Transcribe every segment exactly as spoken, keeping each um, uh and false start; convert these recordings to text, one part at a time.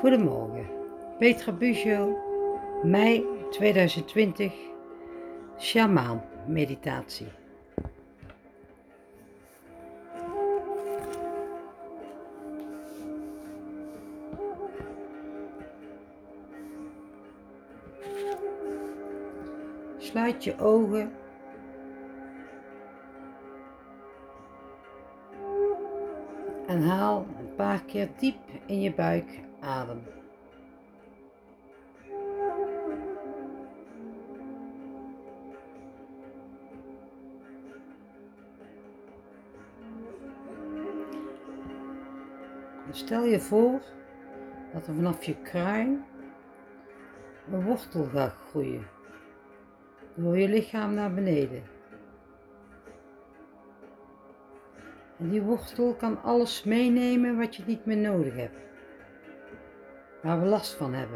Goedemorgen, Petra Buzio, mei tweeduizend twintig, Shamaan meditatie. Sluit je ogen en haal een paar keer diep in je buik adem. En stel je voor dat er vanaf je kruin een wortel gaat groeien door je lichaam naar beneden. En die wortel kan alles meenemen wat je niet meer nodig hebt, waar we last van hebben,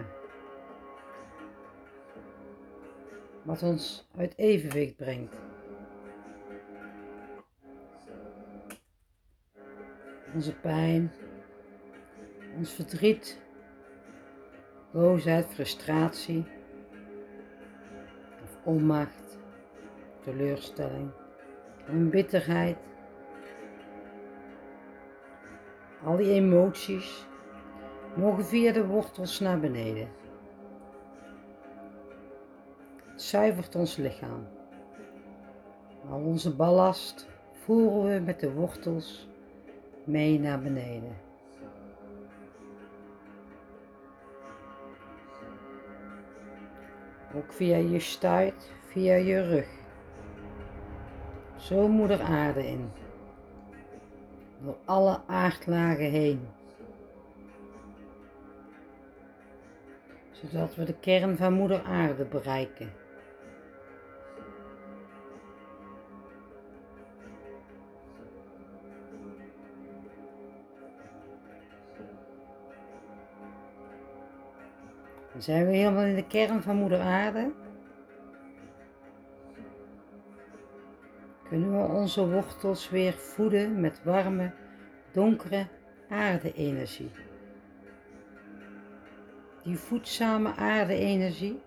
wat ons uit evenwicht brengt. Onze pijn, ons verdriet, boosheid, frustratie of onmacht, teleurstelling en bitterheid. Al die emoties mogen via de wortels naar beneden. Het zuivert ons lichaam. Al onze ballast voeren we met de wortels mee naar beneden. Ook via je stuit, via je rug. Zo moeder aarde in. Door alle aardlagen heen. Zodat we de kern van moeder aarde bereiken. Dan zijn we helemaal in de kern van moeder aarde. Kunnen we onze wortels weer voeden met warme, donkere aarde-energie. Die voedzame aarde-energie,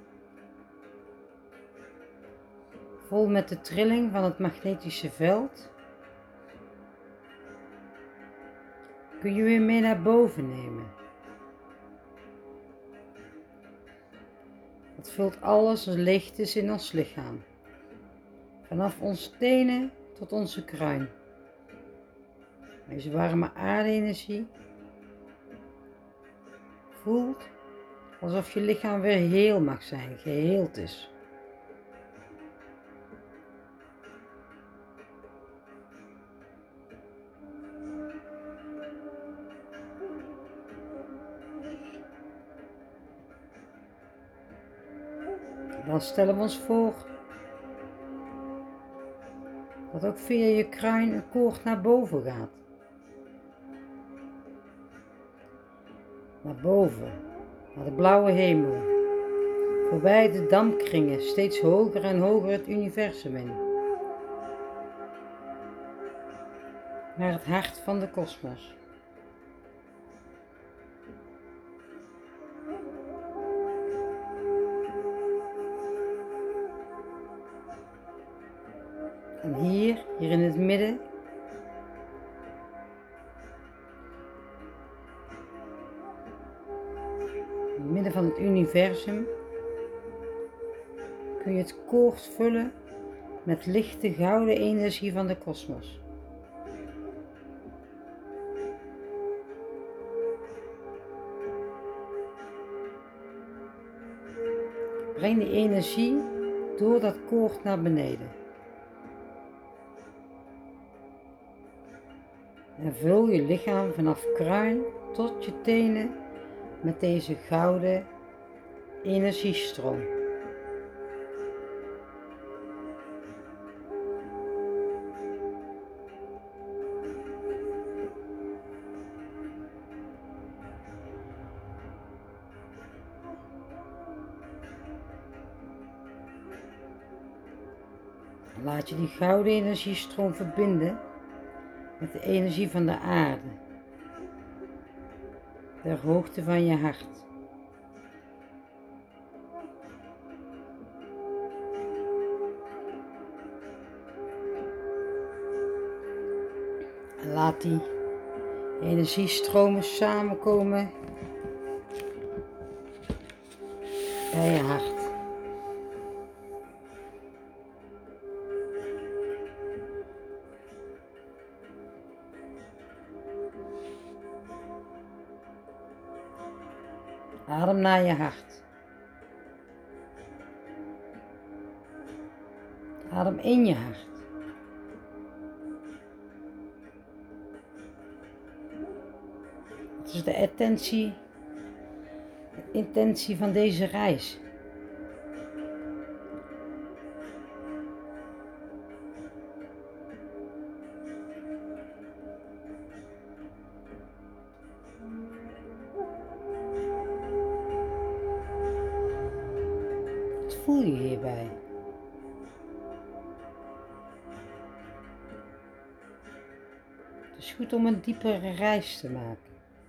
vol met de trilling van het magnetische veld, kun je weer mee naar boven nemen. Het vult alles als licht is in ons lichaam. Vanaf onze tenen tot onze kruin. Deze warme aarde-energie voelt alsof je lichaam weer heel mag zijn, geheeld is. Dan stellen we ons voor dat ook via je kruin een koord naar boven gaat. Naar boven, naar de blauwe hemel. Voorbij de dampkringen, steeds hoger en hoger het universum in. Naar het hart van de kosmos. En hier, hier in het midden, in het midden van het universum, kun je het koord vullen met lichte gouden energie van de kosmos. Breng die energie door dat koord naar beneden. En vul je lichaam vanaf kruin tot je tenen met deze gouden energiestroom. Laat je die gouden energiestroom verbinden met de energie van de aarde. ter hoogte van je hart. En laat die energiestromen samenkomen bij je hart. Adem naar je hart. Adem in je hart. Wat is de intentie, de intentie van deze reis? Wat voel je hierbij? Het is goed om een diepere reis te maken.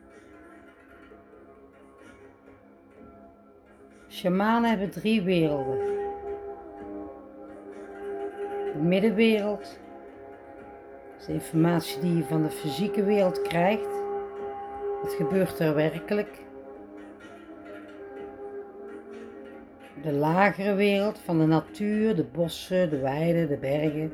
Shamanen hebben drie werelden. De middenwereld is de informatie die je van de fysieke wereld krijgt. Wat gebeurt er werkelijk? De lagere wereld van de natuur, de bossen, de weiden, de bergen.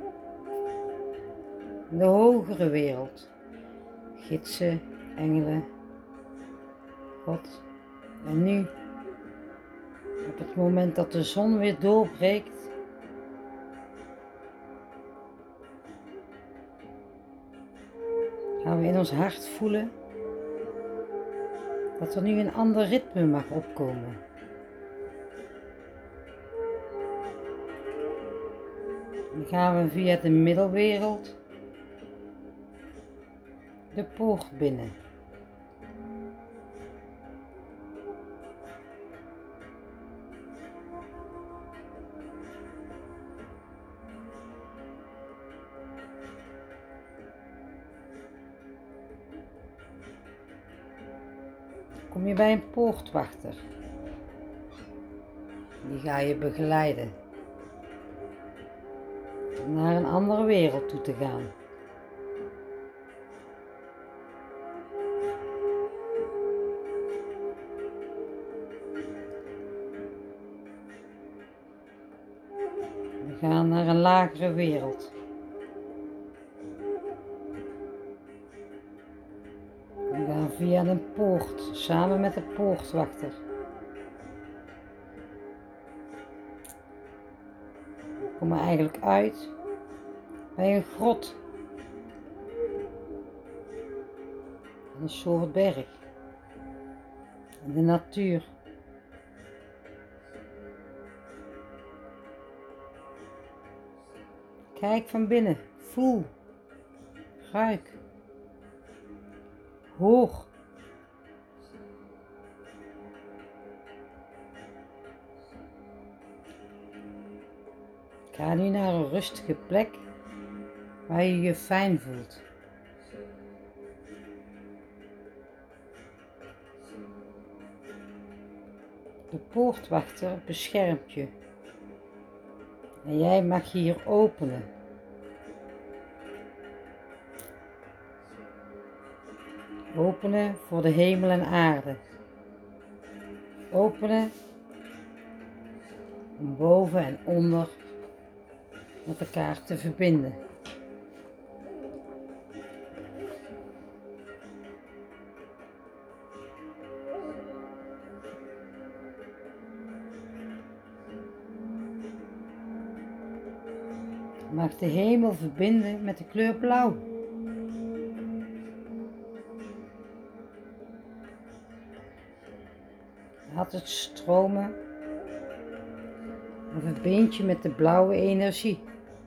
De hogere wereld, gidsen, engelen, God. En nu, op het moment dat de zon weer doorbreekt, gaan we in ons hart voelen dat er nu een ander ritme mag opkomen. Dan gaan we via de middelwereld de poort binnen. Kom je bij een poortwachter. Die ga je begeleiden om naar een andere wereld toe te gaan. We gaan naar een lagere wereld. We gaan via een poort, samen met de poortwachter. We komen eigenlijk uit bij een grot. Een soort berg. In de natuur. Kijk van binnen, voel, ruik, hoor. Ga nu naar een rustige plek waar je je fijn voelt. De poortwachter beschermt je. En jij mag hier openen. Openen voor de hemel en aarde. Openen om boven en onder met elkaar te verbinden. Mag de hemel verbinden met de kleur blauw. Laat het stromen en verbind je met de blauwe energie.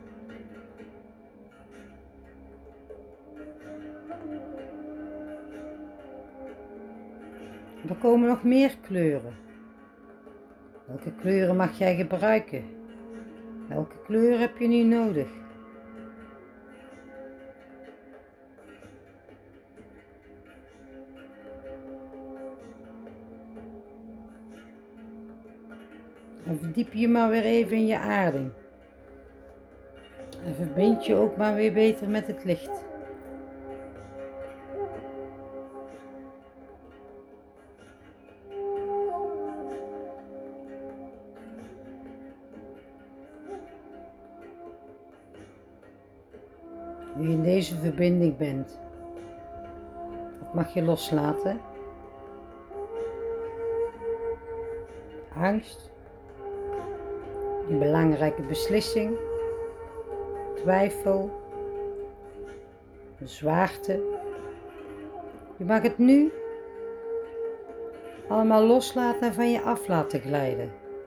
Er komen nog meer kleuren. Welke kleuren mag jij gebruiken? Welke kleur heb je nu nodig? En verdiep je maar weer even in je adem. En verbind je ook maar weer beter met het licht. Nu je in deze verbinding bent, wat mag je loslaten? Angst, een belangrijke beslissing, twijfel, zwaarte. Je mag het nu allemaal loslaten en van je af laten glijden.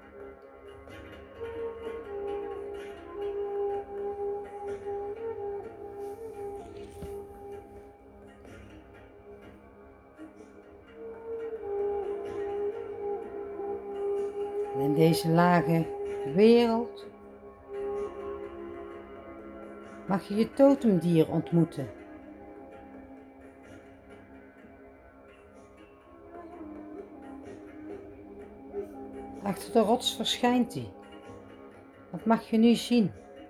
En in deze lage wereld mag je je totemdier ontmoeten. Achter de rots verschijnt hij. Wat mag je nu zien?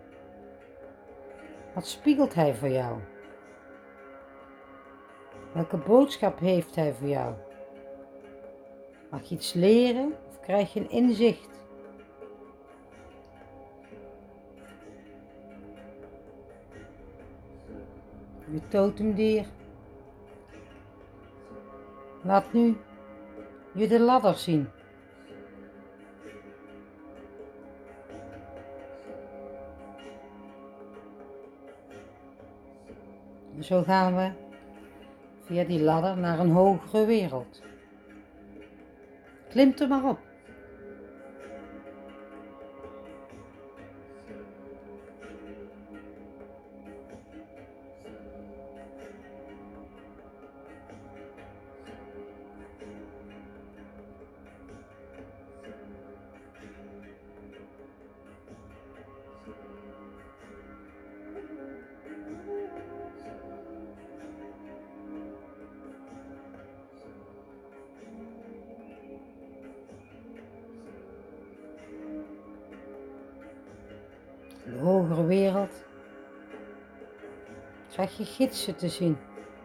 Wat spiegelt hij voor jou? Welke boodschap heeft hij voor jou? Mag je iets leren of krijg je een inzicht? Je totemdier laat nu je de ladder zien. En zo gaan we via die ladder naar een hogere wereld. Klimt er maar op. De hogere wereld krijg je gidsen te zien,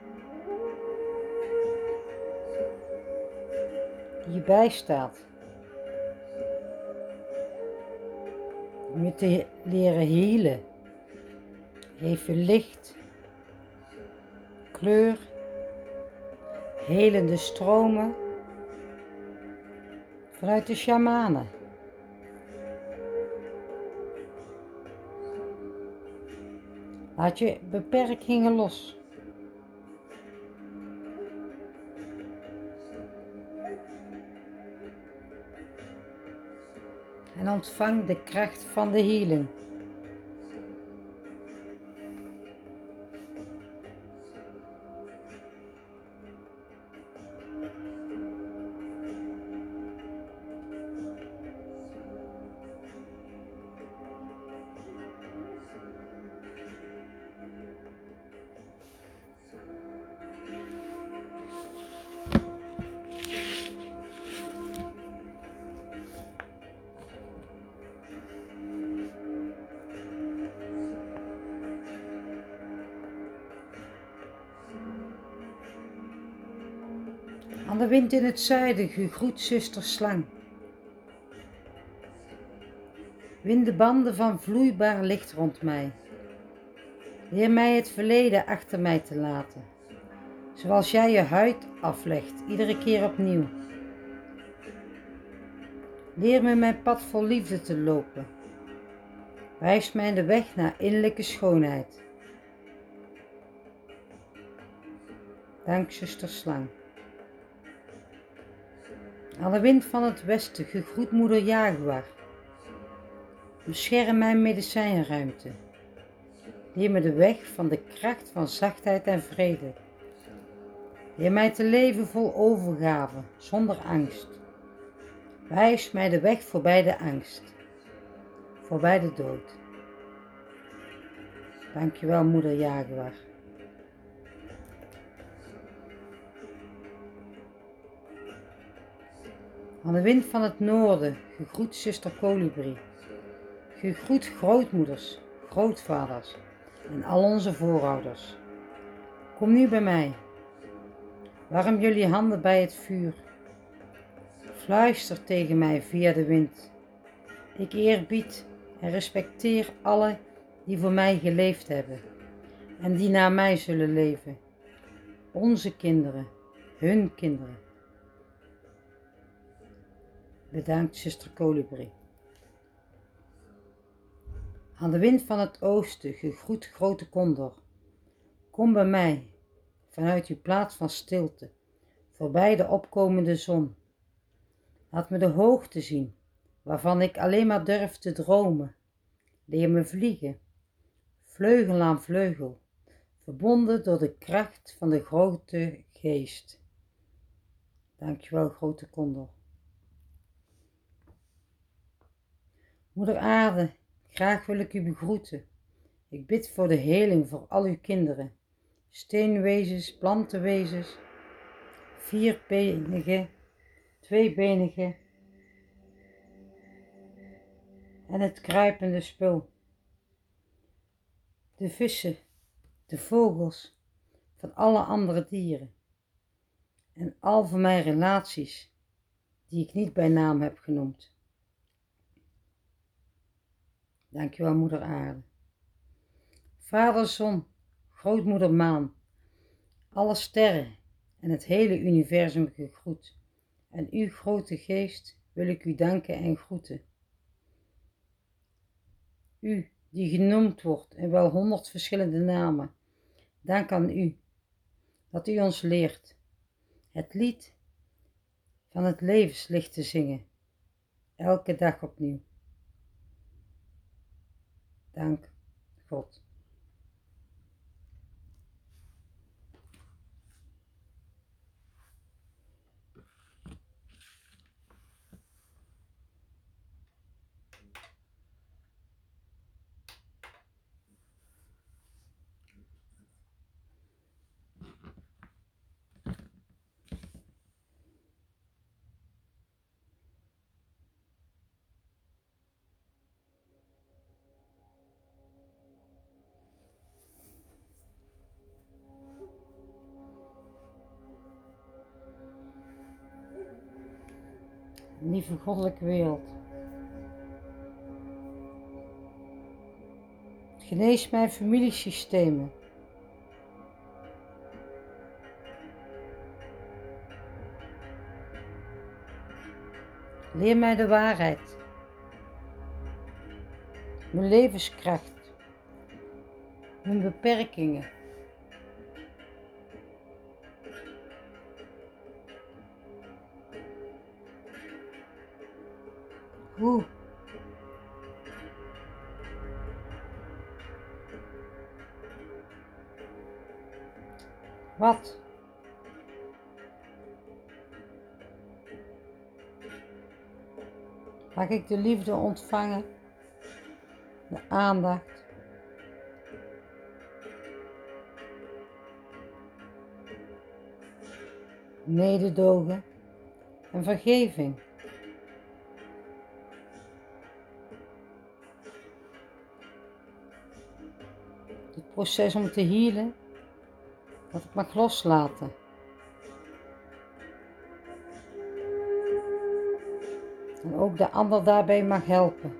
die je bijstaat om je te leren healen. Geef je licht, kleur, helende stromen vanuit de shamanen. Laat je beperkingen los. En ontvang de kracht van de healing. Aan de wind in het zuiden gegroet zuster slang. Winde banden van vloeibaar licht rond mij. Leer mij het verleden achter mij te laten. Zoals jij je huid aflegt, iedere keer opnieuw. Leer me mijn pad vol liefde te lopen. Wijs mij de weg naar innerlijke schoonheid. Dank zuster slang. Aan de wind van het westen gegroet moeder jaguar. Bescherm mijn medicijnruimte. Leer me de weg van de kracht van zachtheid en vrede. Leer mij te leven vol overgave, zonder angst. Wijs mij de weg voorbij de angst, voorbij de dood. Dankjewel moeder jaguar. Aan de wind van het noorden, gegroet zuster Kolibrie. Gegroet grootmoeders, grootvaders en al onze voorouders. Kom nu bij mij. Warm jullie handen bij het vuur. Fluister tegen mij via de wind. Ik eerbied en respecteer alle die voor mij geleefd hebben en die na mij zullen leven. Onze kinderen, hun kinderen. Bedankt zuster Kolibrie. Aan de wind van het oosten, gegroet grote condor. Kom bij mij, vanuit uw plaats van stilte, voorbij de opkomende zon. Laat me de hoogte zien, waarvan ik alleen maar durf te dromen. Leer me vliegen, vleugel aan vleugel, verbonden door de kracht van de grote geest. Dankjewel, grote condor. Moeder Aarde, graag wil ik u begroeten. Ik bid voor de heling voor al uw kinderen. Steenwezens, plantenwezens, vierbenige, tweebenige en het kruipende spul. De vissen, de vogels, van alle andere dieren. En al van mijn relaties, die ik niet bij naam heb genoemd. Dankjewel, moeder Aarde. Vader Zon, grootmoeder Maan, alle sterren en het hele universum gegroet. En uw grote geest wil ik u danken en groeten. U, die genoemd wordt in wel honderd verschillende namen, dank aan u, dat u ons leert het lied van het levenslicht te zingen, elke dag opnieuw. Dank God. Lieve goddelijke wereld, genees mijn familiesystemen. Leer mij de waarheid, mijn levenskracht, mijn beperkingen. Hoe? Wat? Mag ik de liefde ontvangen, de aandacht, mededogen en vergeving? Het proces om te healen, dat ik mag loslaten. En ook de ander daarbij mag helpen.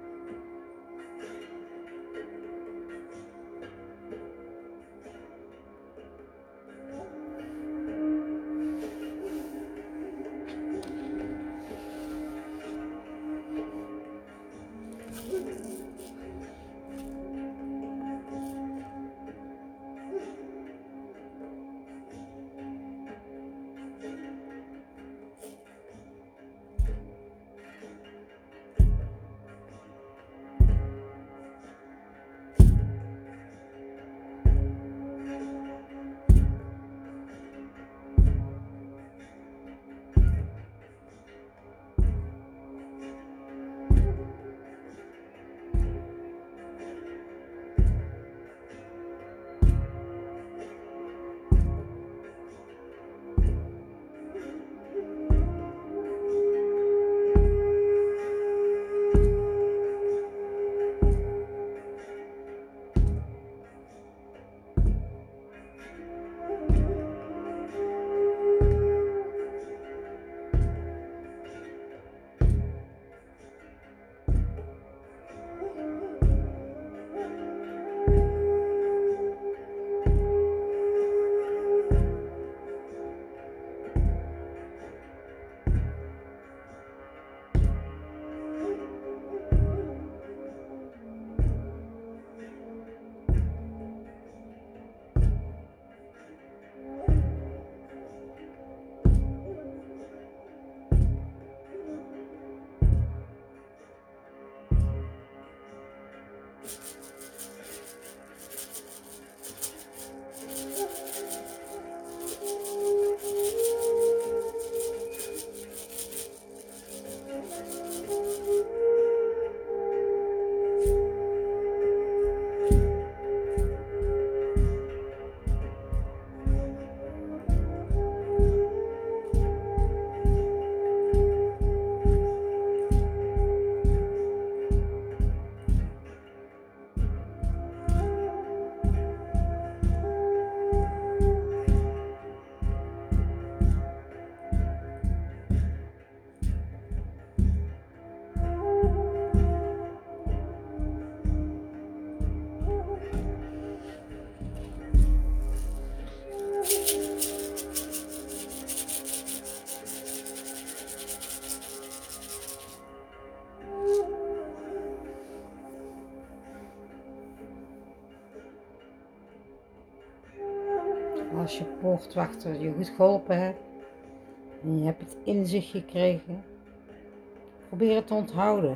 Als je poortwachter je goed geholpen hebt en je hebt het inzicht gekregen, probeer het te onthouden.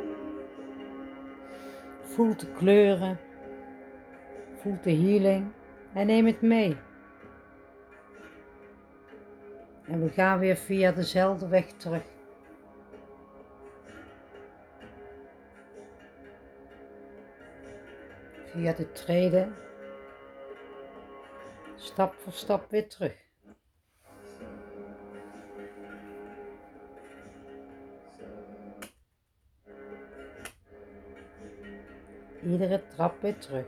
Voel de kleuren, voel de healing en neem het mee. En we gaan weer via dezelfde weg terug. Via de treden, stap voor stap weer terug. Iedere trap weer terug.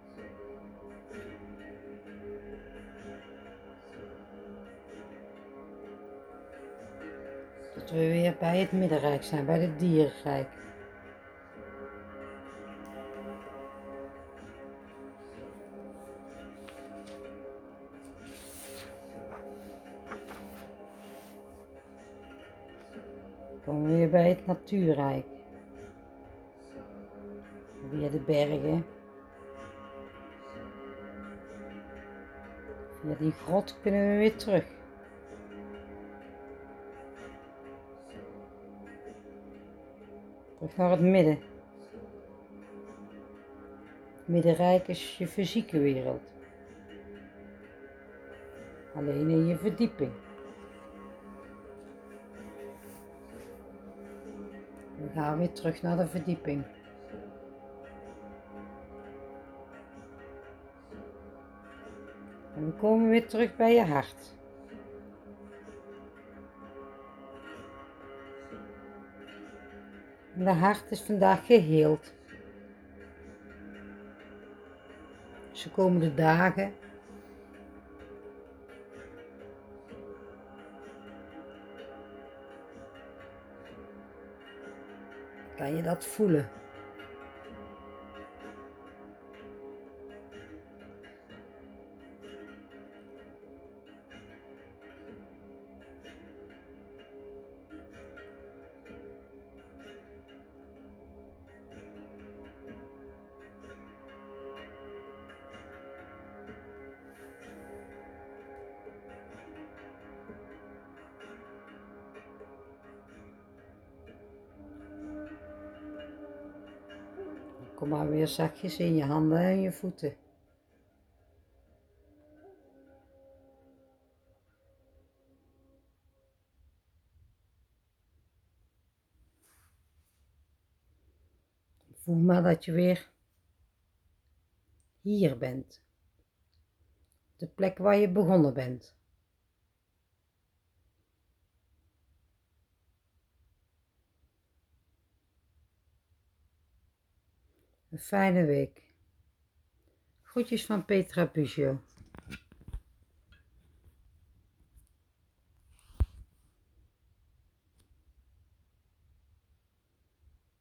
Tot we weer bij het middenrijk zijn, bij het dierenrijk. Komen we weer bij het natuurrijk. Via de bergen. Via die grot kunnen we weer terug. Terug naar het midden. Het middenrijk is je fysieke wereld. Alleen in je verdieping. We gaan weer terug naar de verdieping. En we komen weer terug bij je hart. En de hart is vandaag geheeld. Dus de komende dagen kan je dat voelen. Kom maar weer zachtjes in je handen en je voeten. Voel maar dat je weer hier bent. De plek waar je begonnen bent. Een fijne week. Groetjes van Petra Buzio.